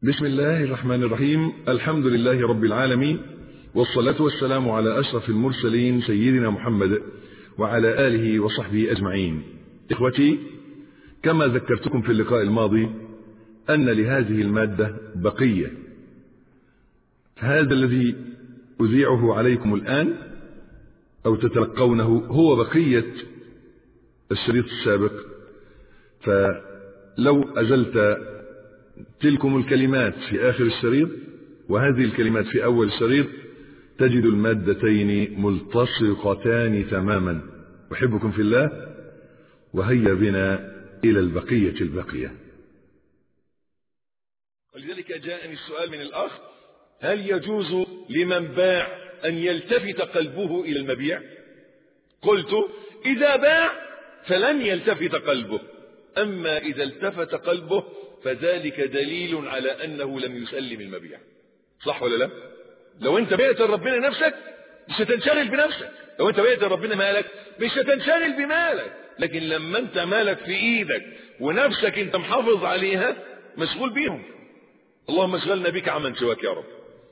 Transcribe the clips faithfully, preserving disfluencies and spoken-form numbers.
بسم الله الرحمن الرحيم. الحمد لله رب العالمين، والصلاة والسلام على أشرف المرسلين سيدنا محمد وعلى آله وصحبه أجمعين. إخوتي، كما ذكرتكم في اللقاء الماضي أن لهذه المادة بقية. هذا الذي أذيعه عليكم الآن أو تتلقونه هو بقية الشريط السابق، فلو أزلت تلكم الكلمات في آخر الشريط وهذه الكلمات في أول الشريط تجد المادتين ملتصقتان تماما. أحبكم في الله، وهيا بنا إلى البقية البقية. ولذلك جاءني السؤال من الأخ: هل يجوز لمن باع أن يلتفت قلبه إلى المبيع؟ قلت: إذا باع فلن يلتفت قلبه، أما إذا التفت قلبه فذلك دليل على أنه لم يسلم المبيع. صح ولا لا؟ لو أنت بعت لربنا نفسك مش هتنشغل بنفسك، لو أنت بعت لربنا مالك مش هتنشغل بمالك، لكن لما أنت مالك في إيدك ونفسك أنت محافظ عليها مشغول بيهم. اللهم اشغلنا بك عمن سواك يا رب.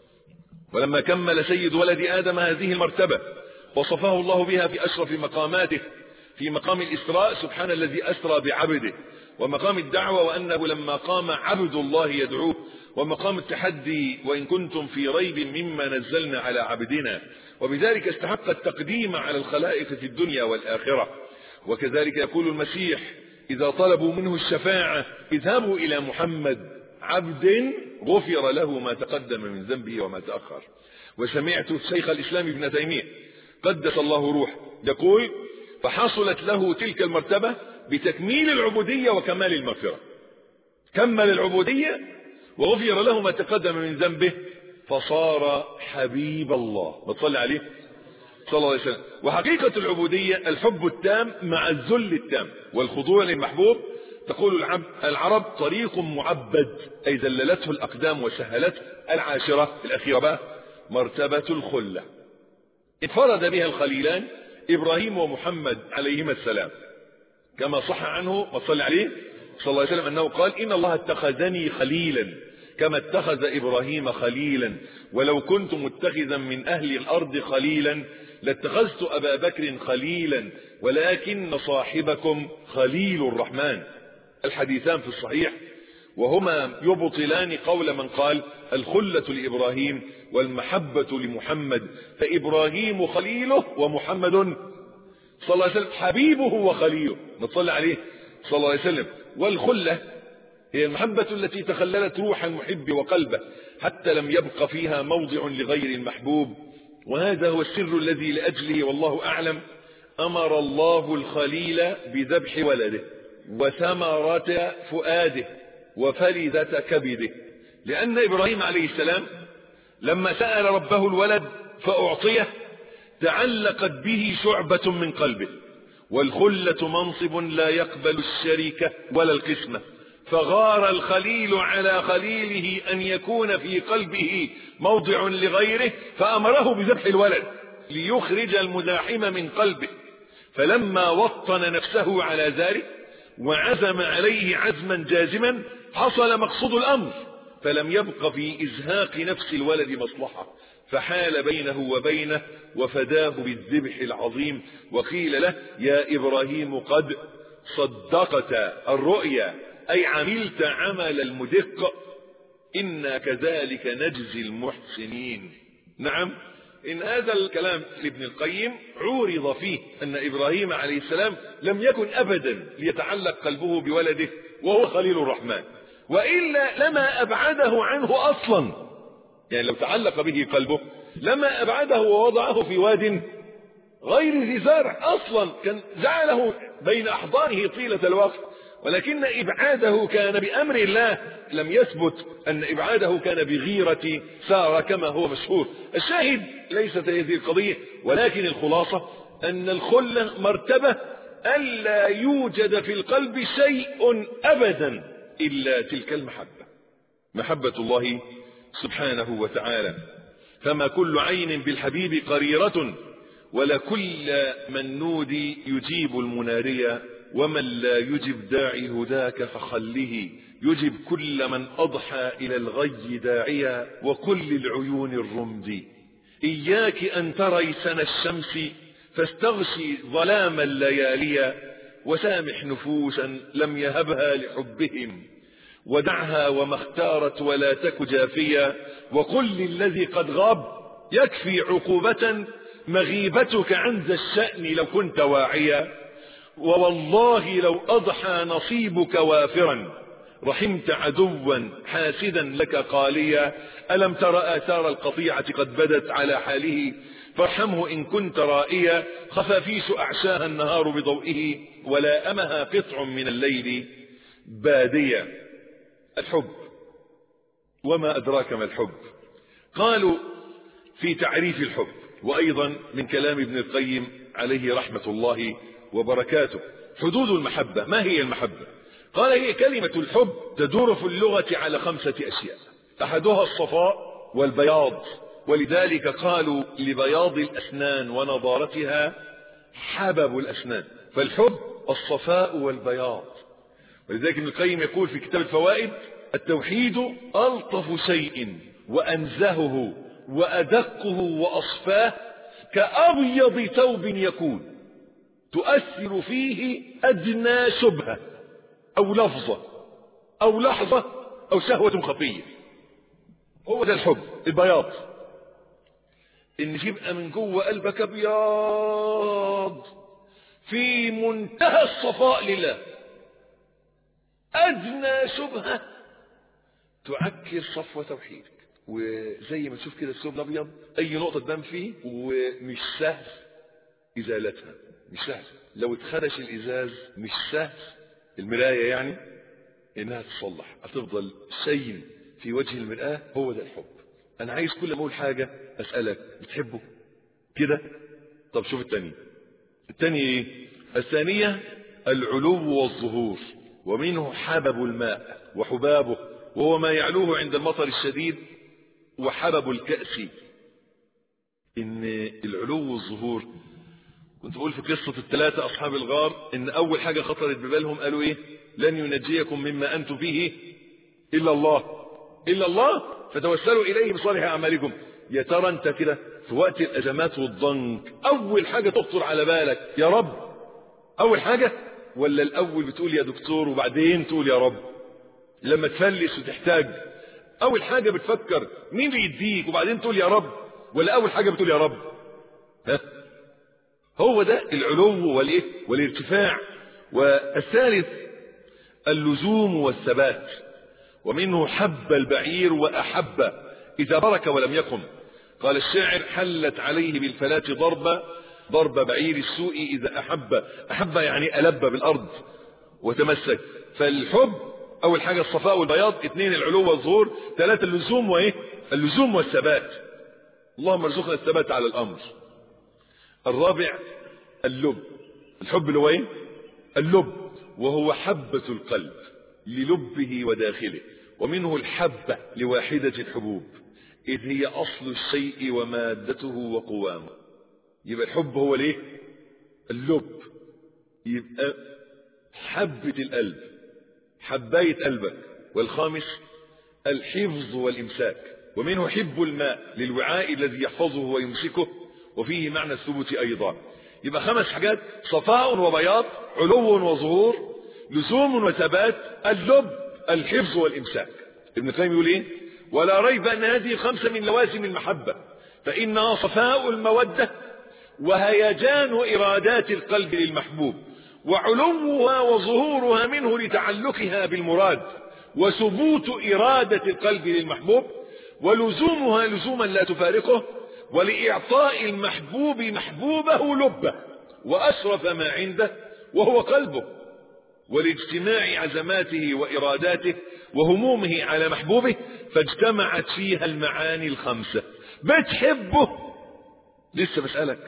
ولما كمل سيد ولد آدم هذه المرتبة وصفه الله بها في أشرف مقاماته في مقام الإسراء: سبحان الذي أسرى بعبده، ومقام الدعوة وأنه لما قام عبد الله يدعوه، ومقام التحدي: وإن كنتم في ريب مما نزلنا على عبدنا، وبذلك استحق التقديم على الخلائق في الدنيا والآخرة. وكذلك يقول المسيح إذا طلبوا منه الشفاعة: اذهبوا إلى محمد عبد غفر له ما تقدم من ذنبه وما تأخر. وسمعت شيخ الإسلام ابن تيمية قدس الله روحه يقول: فحصلت له تلك المرتبة بتكميل العبودية وكمال المغفرة. كمل العبودية وغفر له ما تقدم من ذنبه فصار حبيب الله. بتصلي عليه صلى الله عليه وسلم. وحقيقة العبودية الحب التام مع الذل التام والخضوع للمحبوب. تقول العرب: طريق معبد، أي ذللته الأقدام وسهلته. العاشرة الأخيرة بقى مرتبة الخلة، انفرد بها الخليلان إبراهيم ومحمد عليهما السلام، كما صح عنه وصلى عليه صلى الله عليه وسلم أنه قال: إن الله اتخذني خليلا كما اتخذ إبراهيم خليلا، ولو كنت متخذا من أهل الأرض خليلا لاتخذت أبا بكر خليلا، ولكن صاحبكم خليل الرحمن. الحديثان في الصحيح، وهما يبطلان قول من قال الخلة لإبراهيم والمحبة لمحمد، فإبراهيم خليله ومحمد صلى الله عليه وسلم حبيبه وخليله. نصلي عليه صلى الله عليه وسلم. والخلة هي المحبة التي تخللت روح المحب وقلبه حتى لم يبق فيها موضع لغير المحبوب. وهذا هو السر الذي لأجله والله أعلم أمر الله الخليل بذبح ولده وثمرة فؤاده وفلذة كبده، لأن إبراهيم عليه السلام لما سأل ربه الولد فأعطيه تعلقت به شعبة من قلبه. والخلة منصب لا يقبل الشركة ولا القسمة، فغار الخليل على خليله أن يكون في قلبه موضع لغيره، فأمره بذبح الولد ليخرج المزاحم من قلبه. فلما وطن نفسه على ذلك وعزم عليه عزما جازما حصل مقصود الأمر، فلم يبق في إزهاق نفس الولد مصلحة، فحال بينه وبينه وفداه بالذبح العظيم. وقيل له: يا إبراهيم قد صدقت الرؤيا، أي عملت عمل المدق، إنا كذلك نجزي المحسنين. نعم، إن هذا الكلام لابن القيم عورض فيه أن إبراهيم عليه السلام لم يكن أبدا ليتعلق قلبه بولده وهو خليل الرحمن، وإلا لما أبعده عنه أصلا. يعني لو تعلق به قلبه لما أبعده ووضعه في واد غير ذي زرع أصلا، كان جعله بين أحضانه طيلة الوقت، ولكن إبعاده كان بأمر الله. لم يثبت أن إبعاده كان بغيرة سارة كما هو مشهور. الشاهد ليست هذه القضية، ولكن الخلاصة أن الخلة مرتبة ألا يوجد في القلب شيء أبدا إلا تلك المحبة، محبة الله سبحانه وتعالى. فما كل عين بالحبيب قريرة، ولا كل من نودي يجيب المنارية ومن لا يجب داعي هداك فخله يجب كل من أضحى إلى الغي داعيا وكل العيون الرمد. إياك أن تري سن الشمس فاستغشي ظلام الليالي وسامح نفوسا لم يهبها لحبهم ودعها وما اختارت ولا تك جافيا وقل للذي قد غاب يكفي عقوبة مغيبتك عن ذا الشأن لو كنت واعيا ووالله لو أضحى نصيبك وافرا رحمت عدوا حاسدا لك قاليا ألم تر آثار القطيعة قد بدت على حاله فارحمه إن كنت رائيا خفافيش أعشاها النهار بضوئه ولا أمها قطع من الليل باديا. الحب وما أدراك ما الحب. قالوا في تعريف الحب وأيضا من كلام ابن القيم عليه رحمة الله وبركاته حدود المحبة. ما هي المحبة؟ قال هي كلمة الحب تدور في اللغة على خمسة أشياء أحدها الصفاء والبياض ولذلك قالوا لبياض الأسنان ونضارتها حبب الأسنان فالحب الصفاء والبياض. ولذلك ابن القيم يقول في كتاب الفوائد التوحيد ألطف شيء وأنزهه وأدقه وأصفاه كأبيض ثوب يكون تؤثر فيه أدنى شبهة أو لفظة أو لحظة أو شهوة خفية. هو ده الحب البياض إن يبقى من جوه قلبك أبيض في منتهى الصفاء لله أدنى شبهة تعكر صفوة توحيدك. وزي ما تشوف كده الثوب الأبيض أي نقطة دم فيه ومش سهل إزالتها مش سهل. لو اتخدش الإزاز مش سهل المراية يعني إنها تصلح هتفضل شيء في وجه المرآة. هو ده الحب. أنا عايز كل ما أقول حاجة أسألك بتحبه كده؟ طب شوف الثانية. الثانية إيه؟ الثانية العلو والظهور ومنه حبب الماء وحبابه وهو ما يعلوه عند المطر الشديد وحبب الكأس. إن العلو والظهور كنت بقول في قصة الثلاثة أصحاب الغار إن أول حاجة خطرت ببالهم قالوا إيه؟ لن ينجيكم مما أنتم فيه إلا الله إلا الله فتوسلوا إليه بصالح أعمالكم. يا ترى أنت كده في وقت الأزمات والضنك أول حاجة تخطر على بالك يا رب أول حاجة ولا الأول بتقول يا دكتور وبعدين تقول يا رب؟ لما تفلس وتحتاج أول حاجة بتفكر مين بيديك وبعدين تقول يا رب ولا أول حاجة بتقول يا رب؟ ها؟ هو ده العلو والإيه؟ والارتفاع. والثالث اللزوم والثبات ومنه حب البعير وأحب إذا برك ولم يقم. قال الشاعر حلت عليه بالفلاة ضربة ضرب بعير السوء إذا أحب. أحب يعني ألب بالأرض وتمسك. فالحب أول حاجة الصفاء والبياض اثنين العلو والظهور ثلاثة اللزوم وإيه؟ اللزوم والثبات. اللهم ارزقنا الثبات على الأمر. الرابع اللب. الحب اللي هو ايه؟ اللب وهو حبة القلب للبه وداخله ومنه الحبة لواحدة الحبوب إذ هي أصل الشيء ومادته وقوامه. يبقى الحب هو ليه؟ اللب. يبقى حبة القلب حباية قلبك. والخامس الحفظ والإمساك ومنه حب الماء للوعاء الذي يحفظه ويمسكه وفيه معنى الثبوت أيضا. يبقى خمس حاجات صفاء وبياض علو وظهور لزوم وثبات اللب الحفظ والإمساك. ابن القيم يقول ايه؟ ولا ريب أن هذه الخمسة من لوازم المحبة فإنها صفاء المودة وهيجان إرادات القلب للمحبوب وعلوها وظهورها منه لتعلقها بالمراد وثبوت إرادة القلب للمحبوب ولزومها لزوما لا تفارقه ولإعطاء المحبوب محبوبه لبه وأشرف ما عنده وهو قلبه ولاجتماع عزماته وإراداته وهمومه على محبوبه فاجتمعت فيها المعاني الخمسة. بتحبه لسه بسألك.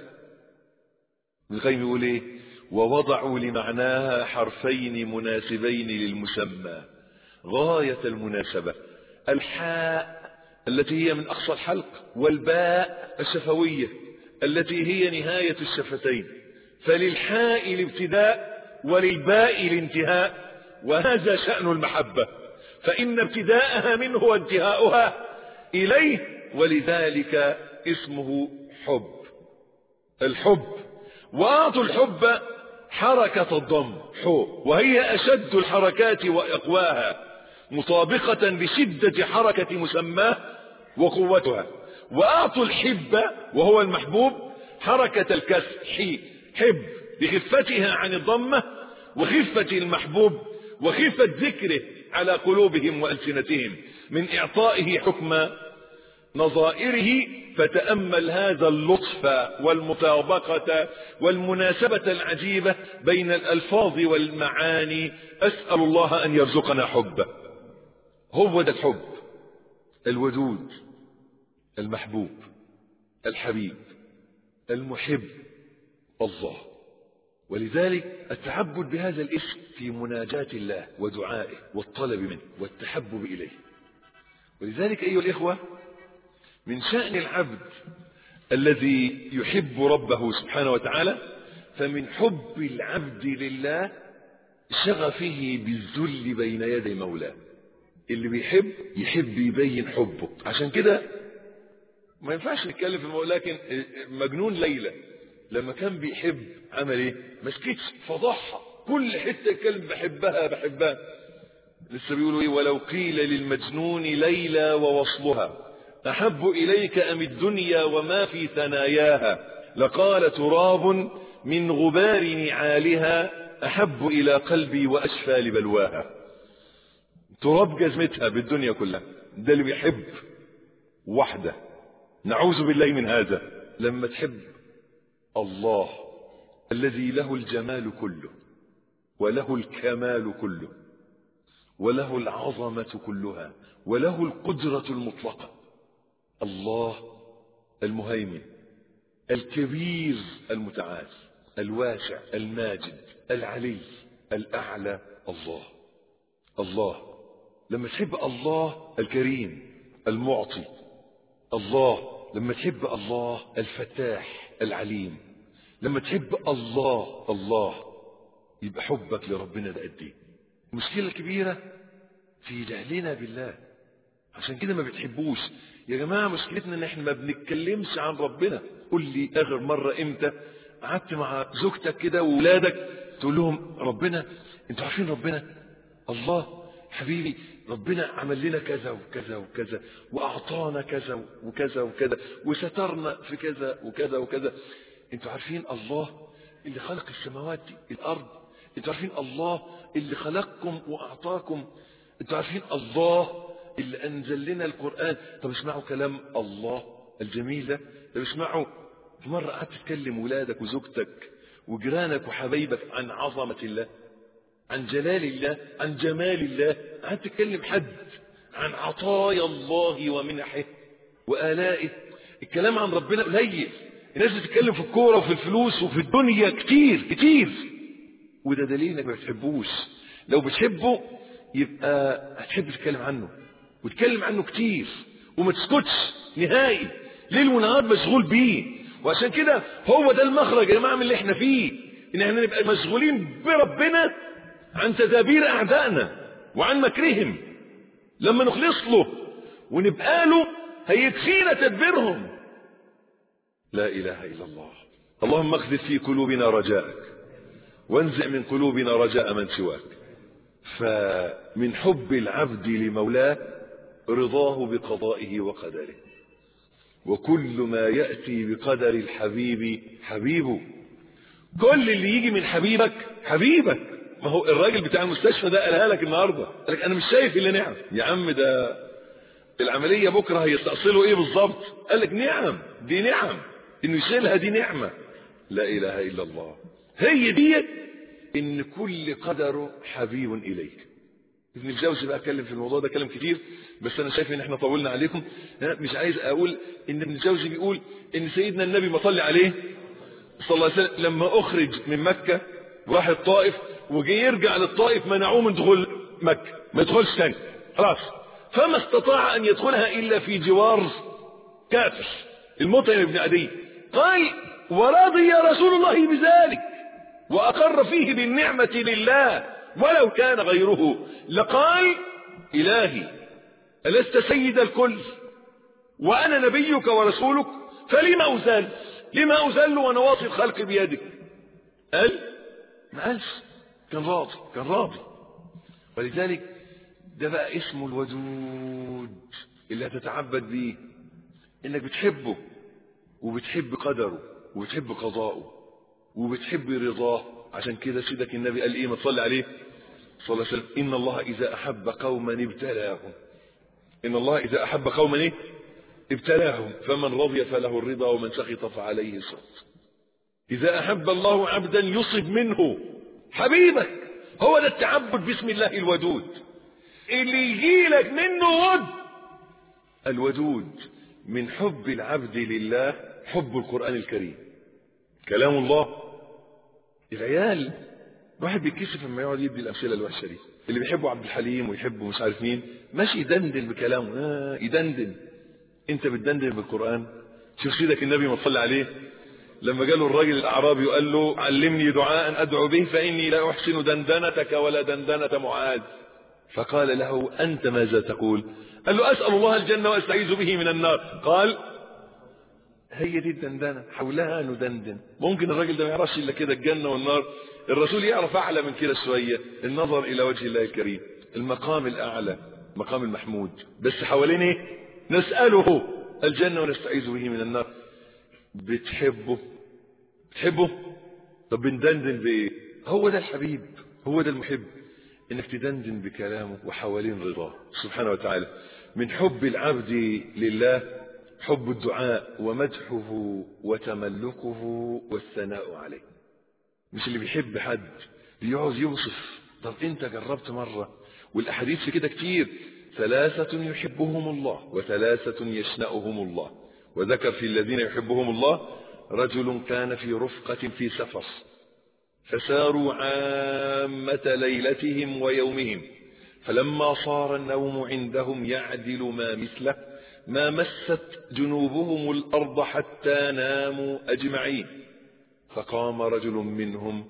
ابن القيم يقول ايه؟ ووضعوا لمعناها حرفين مناسبين للمسمى غاية المناسبة الحاء التي هي من أقصى الحلق والباء الشفوية التي هي نهاية الشفتين فللحاء الابتداء وللباء الانتهاء، وهذا شأن المحبة، فإن ابتداءها منه وانتهاؤها إليه، ولذلك اسمه حب. الحب، وأعطوا الحب حركة الضم حب، وهي أشد الحركات وأقواها مطابقة لشدة حركة مسماه وقوتها. وأعطوا الحب وهو المحبوب حركة الكسر حي حب بخفتها عن الضمة وخفة المحبوب وخفة ذكره على قلوبهم وألسنتهم من إعطائه حكم نظائره. فتأمل هذا اللطف والمطابقة والمناسبة العجيبة بين الألفاظ والمعاني. أسأل الله أن يرزقنا حبه. هو ده الحب، الودود، المحبوب، الحبيب، المحب، الله. ولذلك التعبد بهذا الاسم في مناجاة الله ودعائه والطلب منه والتحبب إليه. ولذلك أيها الإخوة، من شأن العبد الذي يحب ربه سبحانه وتعالى، فمن حب العبد لله شغفه بالذل بين يدي مولاه. اللي بيحب يحب يبين حبه. عشان كده ما ينفعش نتكلم في الموضوع، لكن مجنون ليلى لما كان بيحب عمل ايه؟ ما سكتش، فضحها كل حته يتكلم بحبها بحبها. لسه بيقولوا ايه؟ ولو قيل للمجنون ليلى ووصلها احب اليك ام الدنيا وما في ثناياها لقال تراب من غبار نعالها احب الى قلبي واشفى لبلواها. تراب جزمتها بالدنيا كلها. ده اللي بيحب وحده. نعوذ بالله من هذا. لما تحب الله الذي له الجمال كله وله الكمال كله وله العظمة كلها وله القدرة المطلقة، الله المهيمن الكبير المتعال الواسع الماجد العلي الأعلى، الله. الله لما تحب الله الكريم المعطي، الله لما تحب الله الفتاح العليم، لما تحب الله الله يبقى حبك لربنا ده قد ايه. المشكلة الكبيرة في جهلنا بالله، عشان كده ما بتحبوش. يا جماعة مشكلتنا ان احنا ما بنتكلمش عن ربنا. قل لي اخر مرة امتى قعدت مع زوجتك كده وولادك تقول لهم ربنا، انتوا عارفين ربنا الله حبيبي ربنا عمل لنا كذا وكذا وكذا واعطانا كذا وكذا وكذا وسترنا في كذا وكذا وكذا. انتوا عارفين الله اللي خلق السماوات الارض؟ انتوا عارفين الله اللي خلقكم واعطاكم؟ انتوا عارفين الله اللي انزل لنا القرآن؟ طب اسمعوا كلام الله الجميل ده. طب اسمعوا مرة قعدت تكلم ولادك وزوجتك وجيرانك وحبايبك عن عظمة الله، عن جلال الله، عن جمال الله. قعدت تكلم حد عن عطايا الله ومنحه وآلائه. الكلام عن ربنا قليل. الناس بتتكلم في الكورة وفي الفلوس وفي الدنيا كتير كتير، وده دليل انك ما بتحبوش. لو بتحبه يبقى هتحب تتكلم عنه وتتكلم عنه كتير وما تسكتش نهائي، ليل ونهار مشغول بيه. وعشان كده هو ده المخرج يا جماعه من اللي احنا فيه، ان احنا نبقى مشغولين بربنا عن تدابير اعدائنا وعن مكرهم. لما نخلص له ونبقى له هيكفينا تدبيرهم. لا اله الا الله. اللهم اخذف في قلوبنا رجاءك وانزع من قلوبنا رجاء من سواك. فمن حب العبد لمولاه رضاه بقضائه وقدره، وكل ما يأتي بقدر الحبيب حبيبه. كل اللي يجي من حبيبك حبيبك. ما هو الراجل بتاع المستشفى ده قالها لك النهارده، قال لك انا مش شايف الا نعم. يا عم ده العمليه بكره هيستأصلوا ايه بالظبط؟ قال لك نعم، دي نعم، انه يشيلها دي نعمه. لا اله الا الله. هي دي ان كل قدر حبيب اليك. ابن الجوزي بقى اتكلم في الموضوع ده كلام كتير، بس انا شايف ان احنا طولنا عليكم. مش عايز اقول ان ابن الجوزي بيقول ان سيدنا النبي ما صلى عليه صلى الله عليه وسلم لما اخرج من مكة وراح الطائف وجي يرجع للطائف منعوه من دخول مكة، ما يدخلش ثاني خلاص، فما استطاع ان يدخلها الا في جوار كافر المطعم بن عدي. قال ورضي رسول الله بذلك، وأقر فيه بالنعمة لله ولو كان غيره لقال إلهي ألست سيد الكل وأنا نبيك ورسولك فلما أزل لما أزل ونواصي الخلق بيدك؟ قال ما قالش، كان راضي كان راضي. ولذلك ده بقى اسمه الودود اللي هتتعبد بيه، انك بتحبه وبتحب قدره وبتحب قضاءه وبتحب رضاه. عشان كده سيدك النبي قال ايه؟ ما تصلي عليه صلى الله عليه وسلم: ان الله اذا احب قوما ابتلاهم. ان الله اذا احب قوما ايه؟ ابتلاهم، فمن رضي فله الرضا ومن سخط فعليه السخط. اذا احب الله عبدا يصب منه حبيبك. هو ده التعبد باسم الله الودود اللي يجيلك منه ود. الودود من حب العبد لله حب القرآن الكريم، كلام الله. العيال واحد بيتكسف لما يقعد يدي الامثله الوحشه دي. اللي بيحبوا عبد الحليم ويحبوا مش عارف مين ماشي يدندن بكلامه، آه يدندن. انت بتدندن بالقرآن؟ شوف سيدك النبي ما صلى عليه لما قاله الراجل الاعرابي وقال له: علمني دعاء ادعو به فاني لا احسن دندنتك ولا دندنه معاذ. فقال له: انت ماذا تقول؟ قال له: اسال الله الجنه واستعيذ به من النار. قال: هي دي الدندنه، حولها ندندن. ممكن الراجل ده ما يعرفش الا كده الجنه والنار، الرسول يعرف اعلى من كده شويه، النظر الى وجه الله الكريم، المقام الاعلى، مقام المحمود. بس حوالين ايه؟ نساله الجنه ونستعيذ به من النار. بتحبه تحبه طب بندندن بايه؟ هو ده الحبيب، هو ده المحب، انك تدندن بكلامه وحوالين رضاه سبحانه وتعالى. من حب العبد لله حب الدعاء ومدحه وتملكه والثناء عليه. مش اللي بيحب حد بيقعد يوصف. طب انت جربت مرة؟ والاحاديث في كده كتير: ثلاثة يحبهم الله وثلاثة يشنأهم الله. وذكر في الذين يحبهم الله: رجل كان في رفقة في سفر فساروا عامة ليلتهم ويومهم، فلما صار النوم عندهم يعدل ما مثله ما مست جنوبهم الأرض حتى ناموا أجمعين، فقام رجل منهم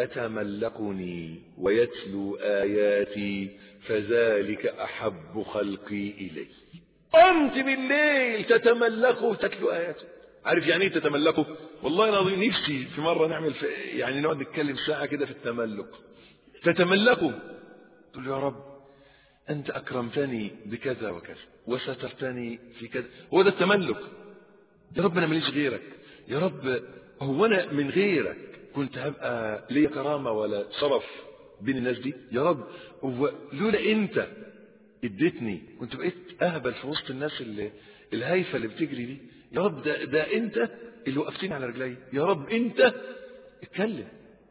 يتملقني ويتلو آياتي فذلك أحب خلقي إلي. قمت بالليل تتملقه وتتلو آياته. عارف يعني ايه تتملقه؟ والله العظيم نفسي في مرة نعمل في يعني نقعد نتكلم ساعة كده في التملق. تتملقه تقول يا رب أنت أكرمتني بكذا وكذا وسترتني في كذا. هو ده التملق. يا رب أنا ماليش غيرك، يا رب هو أنا من غيرك كنت هبقى لي كرامة ولا شرف بين الناس دي؟ يا رب هو لولا أنت اديتني كنت بقيت أهبل في وسط الناس اللي الهايفة اللي بتجري دي. يا رب ده, ده أنت اللي وقفتني على رجلي. يا رب أنت اتكلم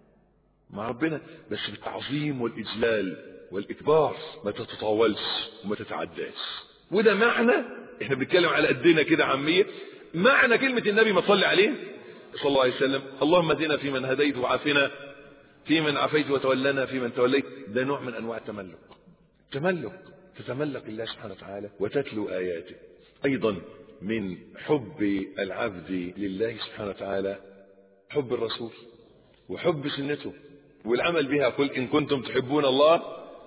مع ربنا بس بالتعظيم والإجلال والإكبار، ما تتطاولش وما تتعداش. وده معنى احنا بنتكلم على قدنا كده عامية، معنى كلمة النبي ما تصلي عليه صلى الله عليه وسلم: اللهم اهدنا فيمن هديت وعافنا فيمن عافيت وتولنا فيمن توليت. ده نوع من أنواع التملق. تملق، تتملق الله سبحانه وتعالى وتتلو آياته. أيضا من حب العبد لله سبحانه وتعالى حب الرسول وحب سنته والعمل بها. قل إن كنتم تحبون الله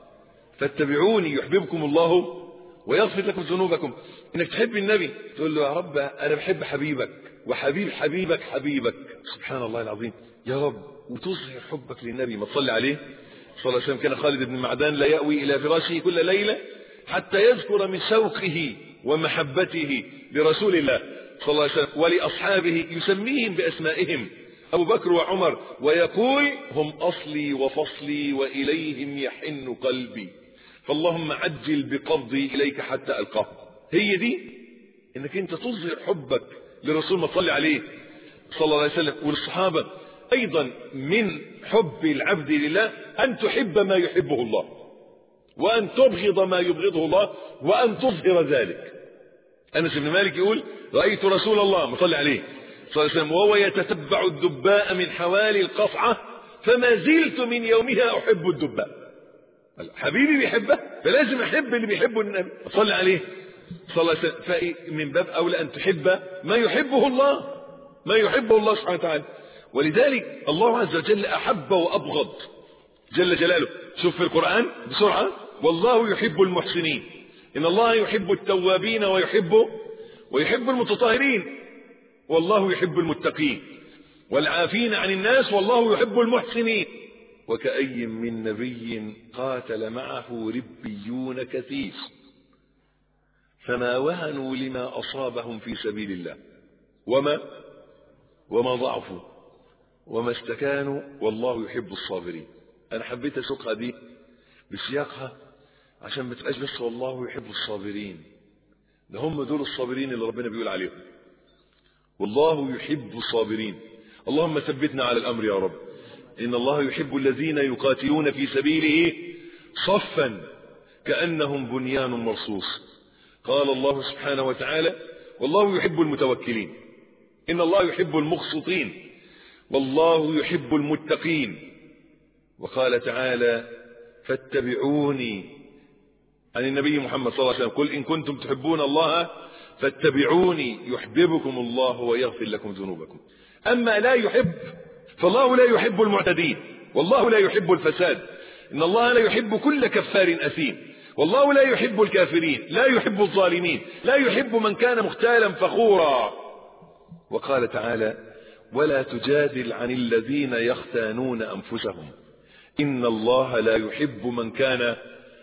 فاتبعوني يحببكم الله ويغفر لكم ذنوبكم. انك تحب النبي تقول له يا رب انا بحب حبيبك وحبيب حبيبك حبيبك. سبحان الله العظيم يا رب. وتظهر حبك للنبي. ما تصلي عليه صلى الله عليه وسلم: كان خالد بن معدان لا يأوي الى فراشه كل ليلة حتى يذكر من شوقه ومحبته لرسول الله صلى الله عليه وسلم ولأصحابه، يسميهم بأسمائهم أبو بكر وعمر، ويقول: هم أصلي وفصلي وإليهم يحن قلبي، فاللهم عجل بقبضي إليك حتى ألقاه. هي دي إنك أنت تظهر حبك لرسول ما صلي عليه صلى الله عليه وسلم والصحابة. أيضا من حب العبد لله أن تحب ما يحبه الله وأن تبغض ما يبغضه الله وأن تظهر ذلك. أنس بن مالك يقول: رأيت رسول الله ما صلي عليه صلى الله عليه وسلم وهو يتتبع الدباء من حوالي القصعة فما زلت من يومها أحب الدباء. حبيبي بيحبه فلازم أحب اللي بيحبه النبي صلى عليه صلى الله عليه وسلم. فمن باب أولى أن تحب ما يحبه الله، ما يحبه الله سبحانه وتعالى. ولذلك الله عز وجل أحب وأبغض جل جلاله. شوف في القرآن بسرعة: والله يحب المحسنين، إن الله يحب التوابين ويحب ويحب المتطهرين، والله يحب المتقين والعافين عن الناس، والله يحب المحسنين. وكأي من نبي قاتل معه ربيون كثير فما وهنوا لما أصابهم في سبيل الله وما وما ضعفوا وما استكانوا والله يحب الصابرين. أنا حبيت أسوقها دي بسياقها عشان ما تبقاش بس والله يحب الصابرين، ده هم دول الصابرين اللي ربنا بيقول عليهم والله يحب الصابرين. اللهم ثبتنا على الأمر يا رب. إن الله يحب الذين يقاتلون في سبيله صفا كأنهم بنيان مرصوص. قال الله سبحانه وتعالى: والله يحب المتوكلين، إن الله يحب المقسطين، والله يحب المتقين. وقال تعالى: فاتبعوني، عن النبي محمد صلى الله عليه وسلم: قل إن كنتم تحبون الله فاتبعوني يحببكم الله ويغفر لكم ذنوبكم. أما لا يحب فالله لا يحب المعتدين، والله لا يحب الفساد، إن الله لا يحب كل كفار أثيم، والله لا يحب الكافرين، لا يحب الظالمين، لا يحب من كان مختالا فخورا. وقال تعالى: ولا تجادل عن الذين يختانون أنفسهم إن الله لا يحب من كان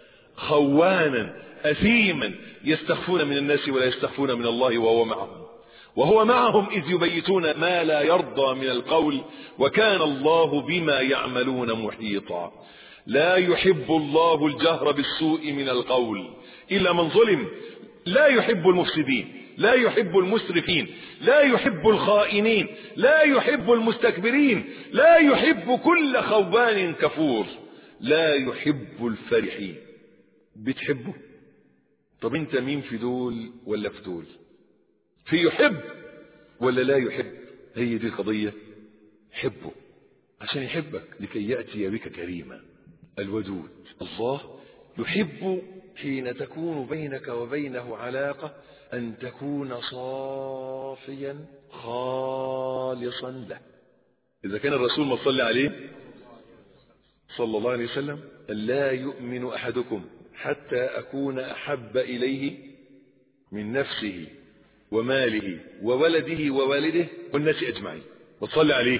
خوانا أثيما يستخفون من الناس ولا يستخفون من الله وهو معهم وهو معهم إذ يبيتون ما لا يرضى من القول وكان الله بما يعملون محيطا. لا يحب الله الجهر بالسوء من القول إلا من ظلم، لا يحب المفسدين، لا يحب المسرفين، لا يحب الخائنين، لا يحب المستكبرين، لا يحب كل خوان كفور، لا يحب الفرحين. بتحبه؟ طب انت مين في دول ولا في دول؟ في يحب ولا لا يحب؟ هي دي القضية. حبه عشان يحبك لكي يأتي بك كريما. الودود الله يحب حين تكون بينك وبينه علاقة أن تكون صافيا خالصا له. إذا كان الرسول ما صلى عليه صلى الله عليه وسلم: لا يؤمن أحدكم حتى أكون أحب إليه من نفسه وماله وولده ووالده والناس أجمعين. وتصلي عليه.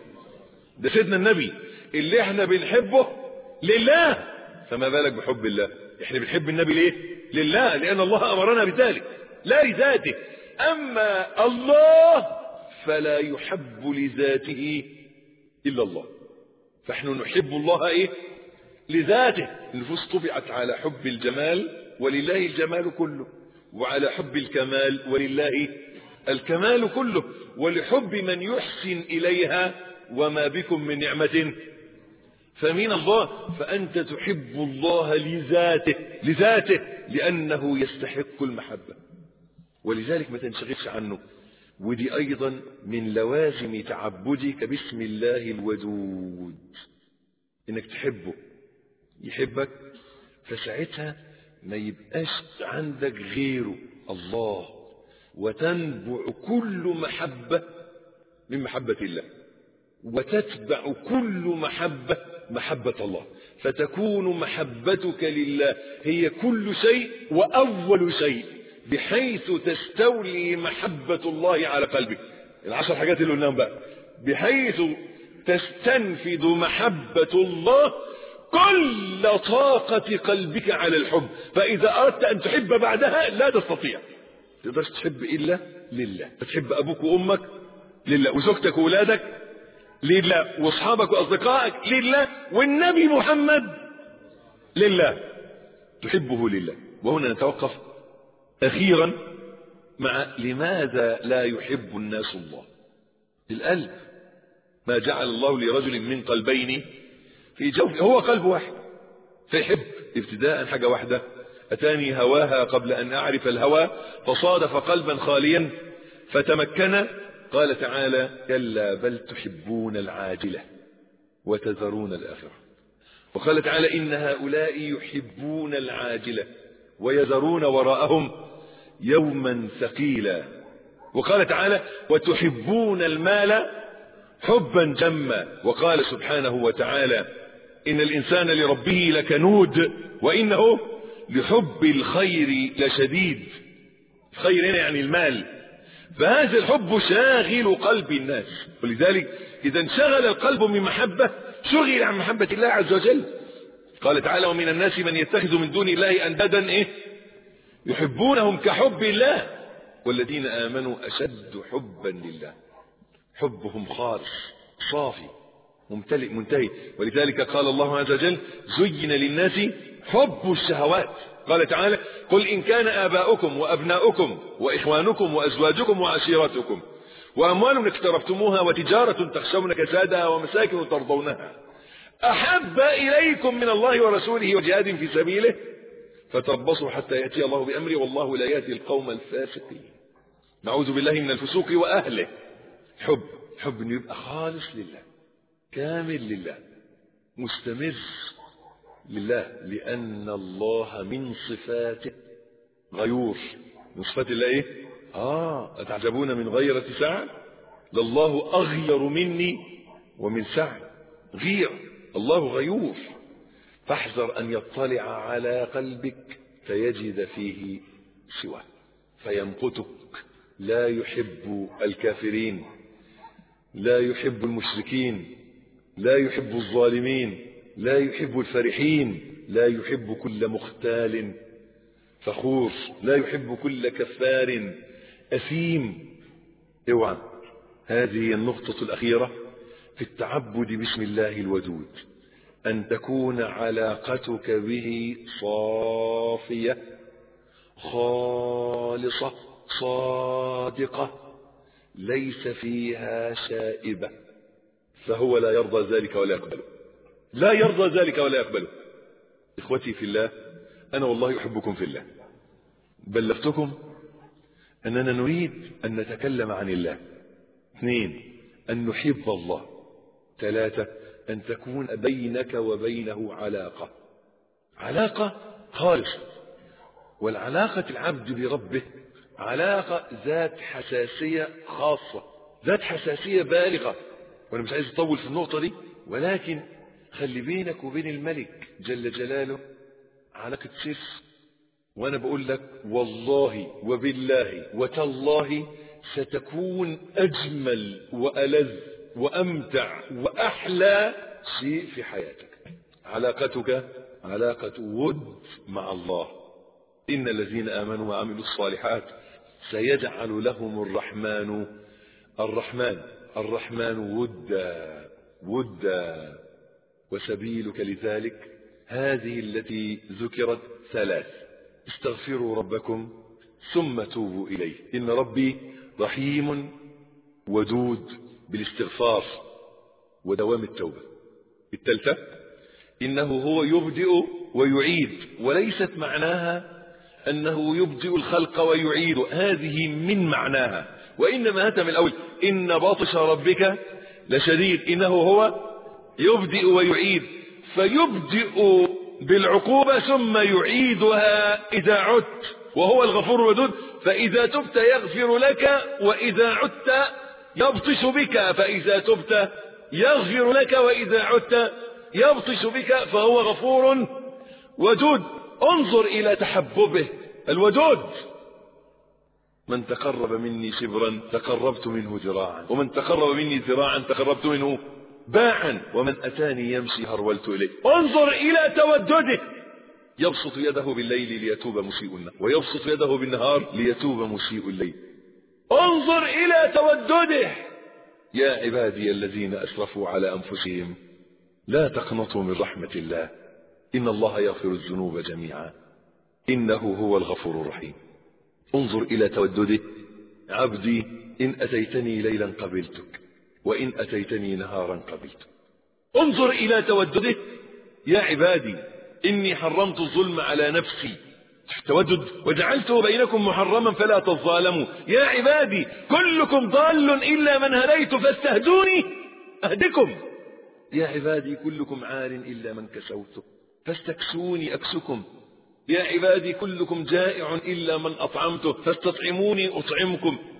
ده سيدنا النبي اللي احنا بنحبه لله، فما بالك بحب الله. احنا بنحب النبي ليه؟ لله، لأن الله أمرنا بذلك لا لذاته. أما الله فلا يحب لذاته إلا الله، فاحنا نحب الله ايه؟ لذاته. النفوس طبعت على حب الجمال ولله الجمال كله، وعلى حب الكمال ولله الكمال كله، ولحب من يحسن إليها وما بكم من نعمة فمن الله. فأنت تحب الله لذاته لذاته لأنه يستحق المحبة، ولذلك ما تنشغلش عنه. ودي أيضا من لوازم تعبدك باسم الله الودود، إنك تحبه يحبك، فساعتها ما يبقاش عندك غيره الله، وتنبع كل محبة من محبة الله، وتتبع كل محبة محبة الله، فتكون محبتك لله هي كل شيء وأول شيء، بحيث تستولي محبة الله على قلبك. العشر حاجات اللي قلناهم بقى، بحيث تستنفذ محبة الله كل طاقة قلبك على الحب. فإذا أردت أن تحب بعدها لا تستطيع، تقدرش تحب إلا لله. تحب أبوك وأمك لله، وزوجتك وولادك لله، واصحابك واصدقائك لله، والنبي محمد لله، تحبه لله. وهنا نتوقف اخيرا مع لماذا لا يحب الناس الله. القلب، ما جعل الله لرجل من قلبين في جوفه، هو قلب واحد فيحب. ابتداء حاجة واحدة: اتاني هواها قبل ان اعرف الهوى فصادف قلبا خاليا فتمكن. قال تعالى: كلا بل تحبون العاجلة وتذرون الآخرة. وقال تعالى: إن هؤلاء يحبون العاجلة ويذرون وراءهم يوما ثقيلا. وقال تعالى: وتحبون المال حبا جما. وقال سبحانه وتعالى إن الإنسان لربه لكنود وإنه لحب الخير لشديد. الخير هنا يعني المال. فهذا الحب شاغل قلب الناس، ولذلك إذا انشغل القلب من محبة شغل عن محبة الله عز وجل. قال تعالى ومن الناس من يتخذ من دون الله أندادا إيه؟ يحبونهم كحب الله والذين آمنوا أشد حبا لله. حبهم خالص صافي ممتلئ منتهي. ولذلك قال الله عز وجل زين للناس حب الشهوات. قال تعالى قل إن كان آباؤكم وأبناؤكم وإخوانكم وأزواجكم وعشيرتكم وأموال اقترفتموها وتجارة تخشون كسادها ومساكن ترضونها أحب إليكم من الله ورسوله وجهاد في سبيله فتربصوا حتى يأتي الله بأمره والله لا يأتي القوم الفاسقين. نعوذ بالله من الفسوق وأهله. حب حب أن يبقى خالص لله كامل لله مستمر لله، لأن الله من صفاته غيور. من صفات الله إيه؟ آه أتعجبون من غيرة سعة لله أغير مني ومن سعة. غير الله غيور. فاحذر أن يطلع على قلبك فيجد فيه سواه فيمقتك. لا يحب الكافرين، لا يحب المشركين، لا يحب الظالمين، لا يحب الفرحين، لا يحب كل مختال فخور، لا يحب كل كفار أثيم. اوعى. هذه النقطة الأخيرة في التعبد باسم الله الودود، أن تكون علاقتك به صافية خالصة صادقة ليس فيها شائبة، فهو لا يرضى ذلك ولا يقبله. لا يرضى ذلك ولا يقبله. إخوتي في الله، أنا والله أحبكم في الله. بلغتكم أننا نريد أن نتكلم عن الله. اثنين، أن نحب الله. ثلاثة، أن تكون بينك وبينه علاقة علاقة خالصة. والعلاقة العبد بربه علاقة ذات حساسية خاصة، ذات حساسية بالغة. وأنا مش عايز أطول في النقطة دي، ولكن خلي بينك وبين الملك جل جلاله علاقة سر. وأنا بقول لك والله وبالله وتالله ستكون أجمل وألذ وأمتع وأحلى شيء في حياتك علاقتك علاقة ود مع الله. إن الذين آمنوا وعملوا الصالحات سيجعل لهم الرحمن الرحمن الرحمن ودا ودا. وسبيلك لذلك هذه التي ذكرت ثلاث: استغفروا ربكم ثم توبوا إليه إن ربي رحيم ودود بالاستغفار ودوام التوبة. الثالثة إنه هو يبدئ ويعيد، وليست معناها أنه يبدئ الخلق ويعيد، هذه من معناها، وإنما هذا من الأول إن بطش ربك لشديد. إنه هو يبدئ ويعيد، فيبدئ بالعقوبة ثم يعيدها إذا عدت، وهو الغفور الودود. فإذا تبت يغفر لك، وإذا عدت يبطش بك. فإذا تبت يغفر لك، وإذا عدت يبطش بك، فهو غفور ودود. انظر إلى تحببه الودود. من تقرب مني شبرا تقربت منه ذراعا، ومن تقرب مني ذراعا تقربت منه باعا، ومن أتاني يمشي هرولت إليه. انظر إلى تودده. يبسط يده بالليل ليتوب مسيء النهار، ويبسط يده بالنهار ليتوب مسيء الليل. انظر إلى تودده. يا عبادي الذين أسرفوا على أنفسهم لا تقنطوا من رحمة الله إن الله يغفر الذنوب جميعا إنه هو الغفور الرحيم. انظر إلى تودده. عبدي إن أتيتني ليلا قبلتك، وإن أتيتني نهارا قبلتك. انظر إلى تودده. يا عبادي إني حرمت الظلم على نفسي، تودد، وجعلته بينكم محرما فلا تظالموا. يا عبادي كلكم ضال إلا من هديت فاستهدوني أهدكم. يا عبادي كلكم عار إلا من كسوته فاستكسوني أكسكم. يا عبادي كلكم جائع إلا من أطعمته فاستطعموني أطعمكم.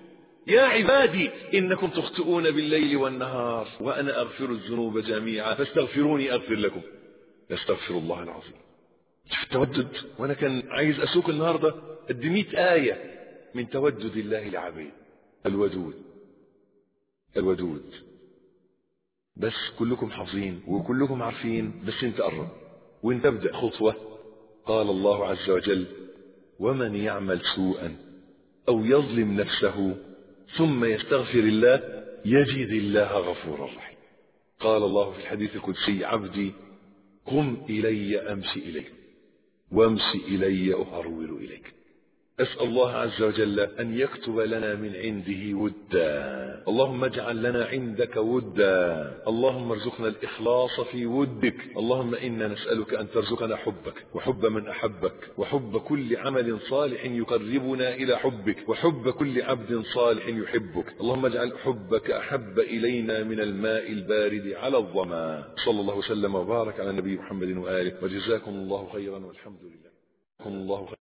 يا عبادي إنكم تخطئون بالليل والنهار وأنا أغفر الذنوب جميعا فاستغفروني أغفر لكم. يستغفر الله العظيم. شوف التودد. وأنا كان عايز أسوق النهاردة قد مئة آية من تودد الله لعبيد. الودود الودود. بس كلكم حافظين وكلكم عارفين، بس انت قرب وانت ابدأ خطوة. قال الله عز وجل: ومن يعمل سوءا أو يظلم نفسه ثم يستغفر الله يجد الله غفورا رحيما. قال الله في الحديث القدسي: عبدي قم إلي أمشي إليك وامشي إلي أهرول إليك. أسأل الله عز وجل أن يكتب لنا من عنده ودا. اللهم اجعل لنا عندك ودا. اللهم ارزقنا الإخلاص في ودك. اللهم إنا نسألك أن ترزقنا حبك وحب من أحبك وحب كل عمل صالح يقربنا إلى حبك وحب كل عبد صالح يحبك. اللهم اجعل حبك أحب إلينا من الماء البارد على الظما. صلى الله وسلم وبارك على النبي محمد وآله. وجزاكم الله خيرا والحمد لله.